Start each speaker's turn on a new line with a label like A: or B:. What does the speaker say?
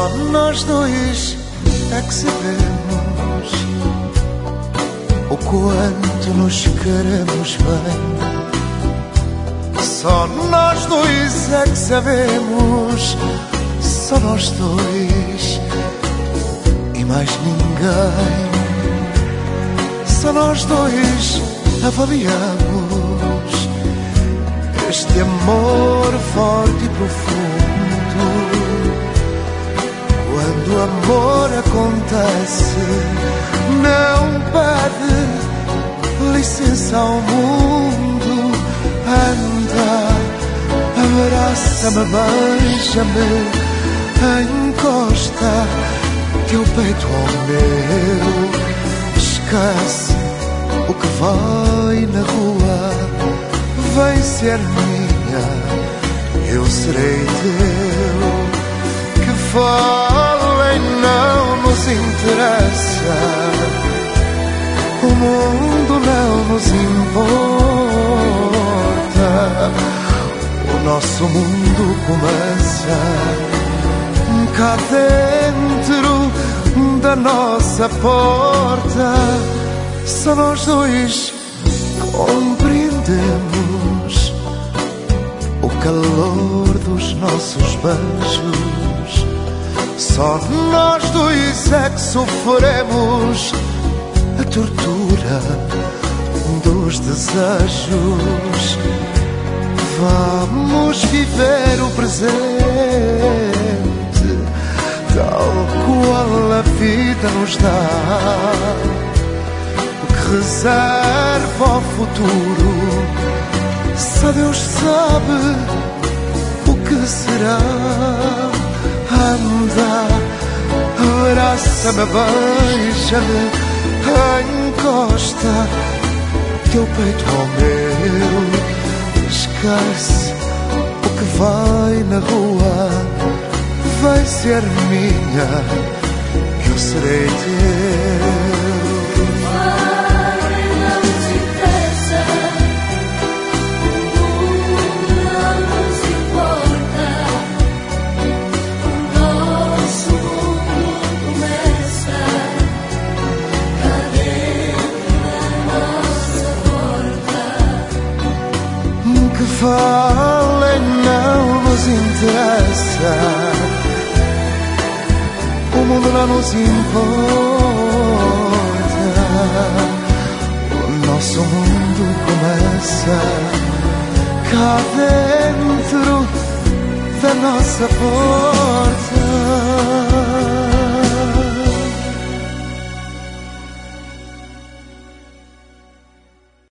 A: Só nós dois é que sabemos o quanto nos queremos bem. Só nós dois é que sabemos, só nós dois e mais ninguém. Só nós dois avaliamos este amor forte e profundo. Quando o amor acontece, não pede licença ao mundo. Anda, abraça-me, beija-me, encosta teu peito ao meu. Esquece o que vai na rua, vem ser minha, eu serei teu. Que falem não nos interessa, o mundo não nos importa. O nosso mundo começa cá dentro da nossa porta. Só nós dois compreendemos o calor dos nossos beijos. Só nós dois é que sofremos a tortura dos desejos. Vamos viver o presente tal qual a vida nos dá. O que reserva ao futuro, só Deus sabe o que será. Anda, abraça-me, beija-me, encosta teu peito ao meu. Esquece o que vai na rua, vai ser minha, eu serei teu.
B: Não nos interessa, o mundo não nos importa. O nosso mundo começa cá dentro da nossa porta.
A: Que falem não nos interessa, o mundo não nos importa. O nosso mundo começa cá dentro da nossa porta.